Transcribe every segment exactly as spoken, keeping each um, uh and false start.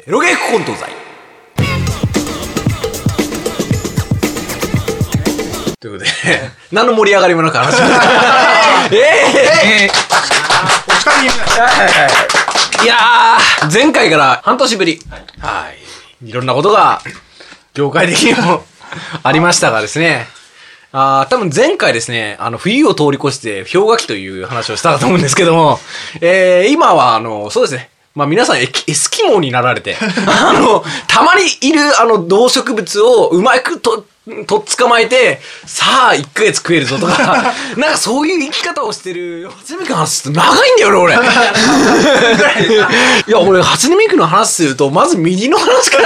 エロゲーコント剤ということで何の盛り上がりもなく話しましたえー、えー、お疲れ様いやー前回から半年ぶりはい、いろんなことが業界的にもありましたがですね、あ多分前回ですね、あの冬を通り越して氷河期という話をしたかと思うんですけども、えー、今はあのそうですね、まあ皆さんエスキモーになられて、あのたまにいるあの動植物をうまくととっ捕まえて、さあいっかげつ食えるぞとか、なんかそういう生き方をしてる初音ミクの話すると長いんだよね俺。いや俺初音ミクの話するとまず右の話から。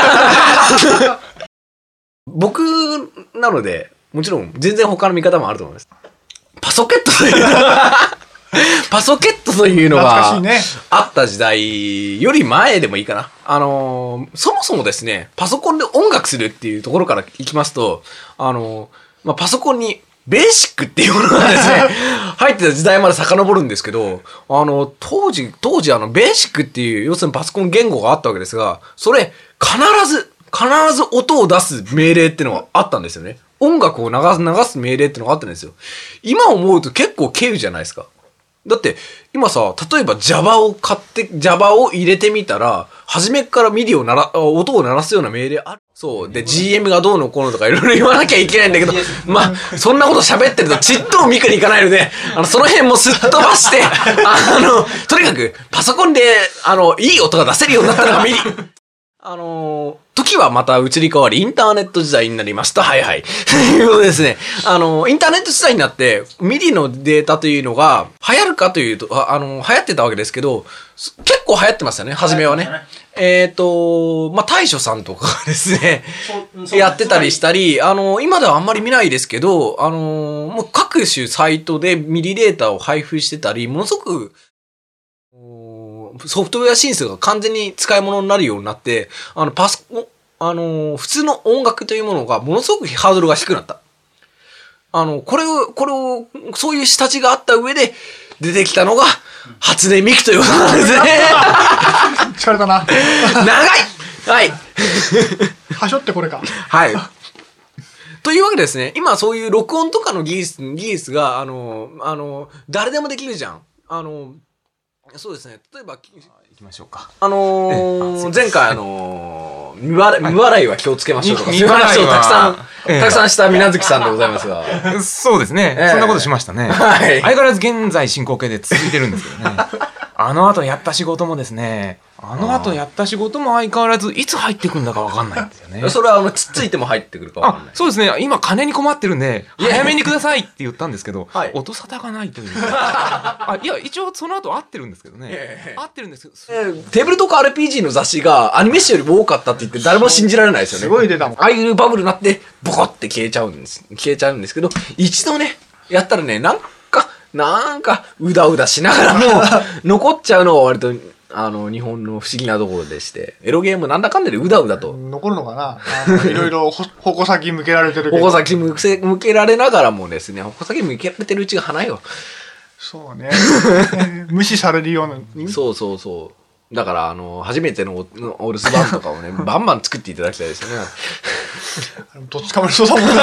僕なのでもちろん全然他の見方もあると思います。パソケットというパソケットというのがあった時代より前でもいいかな。あのー、そもそもですね、パソコンで音楽するっていうところからいきますと、あのー、まあ、パソコンにベーシックっていうものがですね、入ってた時代まで遡るんですけど、あの、当時、当時あの、ベーシックっていう、要するにパソコン言語があったわけですが、それ、必ず、必ず音を出す命令っていうのがあったんですよね。音楽を流す、流す命令っていうのがあったんですよ。今思うと結構軽微じゃないですか。だって、今さ、例えば Java を買って、Java を入れてみたら、初めからミディをなら、音を鳴らすような命令ある。そう。で、ジーエム がどうのこうのとかいろいろ言わなきゃいけないんだけど、まあ、そんなこと喋ってるとちっともミクに行かないので、あの、その辺もすっ飛ばして、あの、とにかく、パソコンで、あの、いい音が出せるようになったのがミディ。あのー、時はまた移り変わり、インターネット時代になりました。はいはい。ということですね。あのー、インターネット時代になって、ミディのデータというのが、流行るかというと、あ、あのー、流行ってたわけですけど、結構流行ってましたね、初めはね。えっと、まあ、大将さんとかがですね、やってたりしたり、あのー、今ではあんまり見ないですけど、あのー、もう各種サイトでミディデータを配布してたり、ものすごく、ソフトウェア申請が完全に使い物になるようになって、あの、パソコン、あの、普通の音楽というものがものすごくハードルが低くなった。あの、これを、これを、そういう下地があった上で出てきたのが、初音ミクということなんですね。 力だな。 長いはい。 はしょってこれか。 はい。というわけでですね、今そういう録音とかの技術、技術が、あの、あの、誰でもできるじゃん。あの、そうですね。例えば、行きましょうか。あのー、前回あのー、未払い、未払いは気をつけましょうとか、そういう話をたくさん、たくさんした水無月さんでございますが。 そうですね、えー。そんなことしましたね。はい。相変わらず現在進行形で続いてるんですけどね。あの後やった仕事もですね、あの後やった仕事も相変わらずいつ入ってくるんだかわかんないんですよね。 それはあの、つっついても入ってくるかわかんない。 あ、そうですね。今金に困ってるんで、早めにくださいって言ったんですけど、はい、音沙汰がないという。あ、いや、一応その後合ってるんですけどね。えー、合ってるんですけど、 えー。テーブルとか アールピージー の雑誌がアニメ誌よりも多かったって言って誰も信じられないですよね。 すごい出たもん。 ああいうバブルになって、ボコって消えちゃうんです。消えちゃうんですけど、一度ね、やったらね、なんか、なんか、うだうだしながらも、残っちゃうのが割と、あの、日本の不思議なところでして、エロゲームなんだかんだでうだうだと。 残るのかないろいろ矛先向けられてるけど。 矛先向け、向けられながらもですね、矛先向けられてるうちが花よ。 そうね。無視されるような。 そうそうそう。だから、あの、初めてのお留守番とかをね、バンバン作っていただきたいですよね。 どっちかもそうだもんな。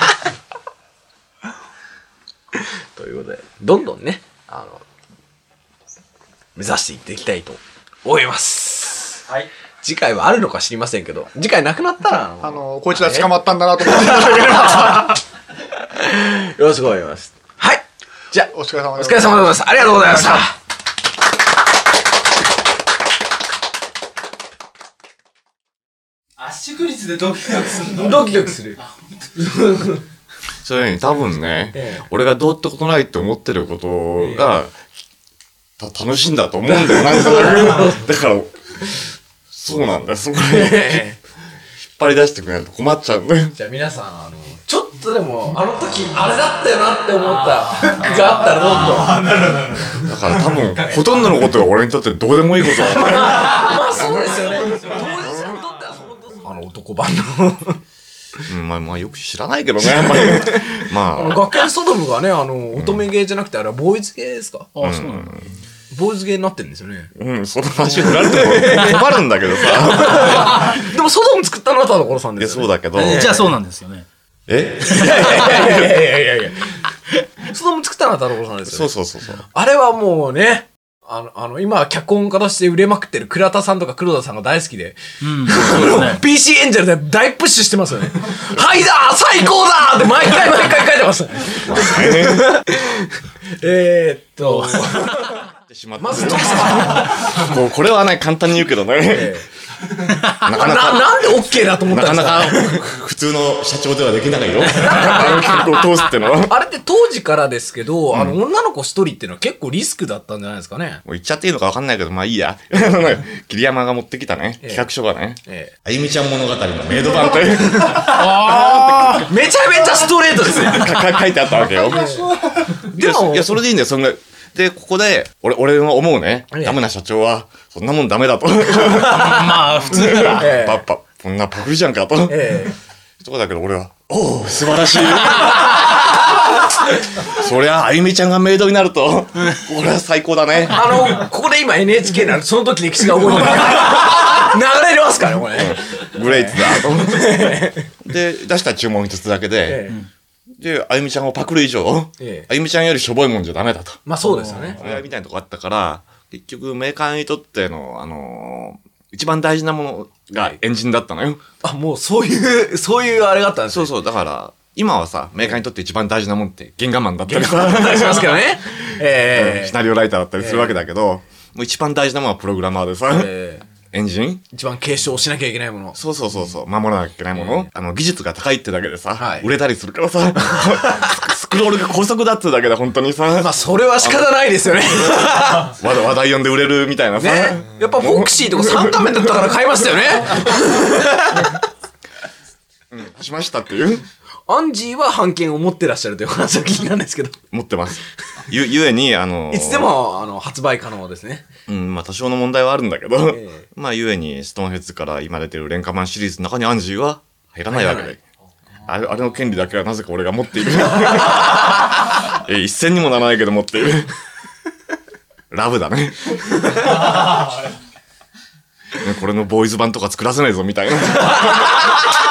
ということで、どんどんね、あの、目指していっていきたいと思います。はい。次回はあるのか知りませんけど、次回なくなったら、 あの、こいつら捕まったんだなと思って。 よろしくお願いします。はい。じゃあ、 お疲れ様です。お疲れ様でございます。ありがとうございました。 圧縮率でドキドキするの？ ドキドキする。 それに多分ね、ええ、俺がどうってことないって思ってることが、ええ、楽しいんだと思うんだよ。なんかだから、そうなんだよ。そこで、引っ張り出してくれないと困っちゃうんだよ。 じゃあ皆さん、あの、ちょっとでも、あの時、あれだったよなって思ったフックがあったらどんどん。 だから多分、ほとんどのことが俺にとってどうでもいいことだから。 まあそうですよね。当事者にとっては本当あの男版の。 うん、まあまあよく知らないけどね。まあ。 学園ソドムがね、あの、乙女ゲーじゃなくて、あれはボーイズゲーですか？ ああ、そうなんだ。 ボーイズゲーになってるんですよね。 うん、その話振られても困るんだけどさ。 でもソドム作ったのは田所さんですよ、ね。 そうだけど。 じゃあそうなんですよね。 えいやいやいやいやいやいやいや。ソドム作ったのは田所さんですよ、ね。 そうそうそうそう。 あれはもうね、あの、あの、今、脚本家として売れまくってる倉田さんとか黒田さんが大好きで、 うん、そうですね。 ピーシー エンジェルで大プッシュしてますよね。はいだー最高だーって毎回毎回書いてます。えーっと、まずトスこうこれはね、簡単に言うけどね。 えーなかなか。 な、なんで OK だと思ったんですか？ なかなか普通の社長ではできないよ。あの結構通すってのは。 あれって当時からですけど、うん、あの女の子一人っていうのは結構リスクだったんじゃないですかね。 もう言っちゃっていいのか分かんないけど、まあいいや。桐山が持ってきたね、企画書がね、ええ、あゆみちゃん物語のメイド版という。 ああめちゃめちゃストレートですね。 書いてあったわけよ。でも、いや、それでいいんだよ、そんな。で、ここで、俺、俺の思うね、ダメな社長は、そんなもんダメだと。 まあ、普通なら。 パッパ、こんなパクリじゃんかと。ええ。とこだけど俺は、おお、素晴らしい。そりゃ、あゆみちゃんがメイドになると、俺は最高だね。 あの、ここで今 エヌエイチケー なら、その時歴史が動いてる。流れますからね、これ。 グレイツだと思って。で、出した注文一つだけで、で、あゆみちゃんをパクる以上、あゆみちゃんよりしょぼいもんじゃダメだと。 まあそうですよね。 みたいなとこあったから、結局メーカーにとっての、あのー、一番大事なものがエンジンだったのよ。 あ、もうそういう、そういうあれがあったんですね。 そうそう、だから、今はさ、メーカーにとって一番大事なもんって原画マンだったりさ。原画マンだったりしますけどね。 えー、シナリオライターだったりするわけだけど、もう一番大事なものはプログラマーでさ、えーエンジン一番継承しなきゃいけないもの。 そうそうそうそう、守らなきゃいけないもの。えー、あの、技術が高いってだけでさ、はい、売れたりするからさ、スクロールが高速だってだけで本当にさ。 まあ、それは仕方ないですよね。 話題呼んで売れるみたいなさ。 ね、やっぱフォクシーとかサンタメンだったから買いましたよね。 うん、しましたっていう。 アンジーは版権を持ってらっしゃるという話は聞いたんですけど。 持ってます。ゆ、ゆえに、あのー、 いつでも、あの、発売可能ですね。 うん、まあ多少の問題はあるんだけど、えー、まあゆえに、ストーンヘッズから今出てる廉価版シリーズの中にアンジーは入らないわけで。あれ、あれの権利だけはなぜか俺が持っている。え、一銭にもならないけど持っている。ラブだね。これのボーイズ版とか作らせないぞみたいな。